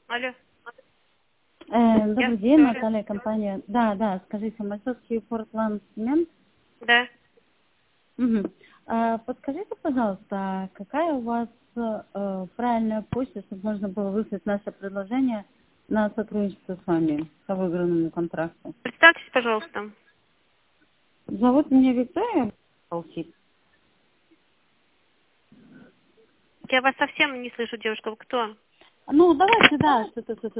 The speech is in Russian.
Алло. Добрый день, Наталья, компания. Да, скажите, московский Фортланд Цемент? Да. Угу. Подскажите, пожалуйста, какая у вас правильная почта, чтобы можно было выслать наше предложение на сотрудничество с вами по выигранному контракту? Представьтесь, пожалуйста. Зовут меня Виктория. Я вас совсем не слышу, девушка. Вы кто? Ну, давайте, да, что-то